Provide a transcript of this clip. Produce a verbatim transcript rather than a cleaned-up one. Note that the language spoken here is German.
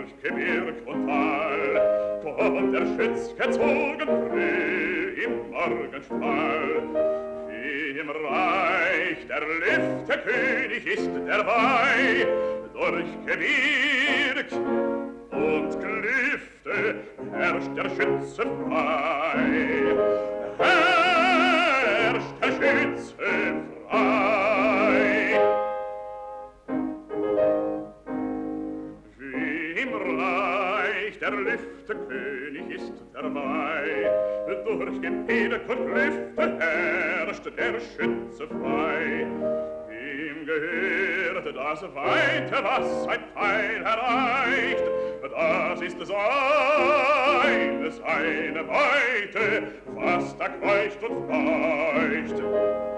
durch Gebirg und Tal, kommt der Schütz gezogen früh im Morgenstrahl. Im Reich der Lüftekönig ist dabei, durch Gebirg und Klüfte herrscht der Schütze frei. Herrscht der Schütze frei. Wie im Reich der Lüftekönig ist dabei, durch Gebirg und Klüfte herrscht der Schütze frei. Ihm gehört das Weite, was sein Pfeil erreicht, das ist seine, seine Beute, was da kreucht und fleucht.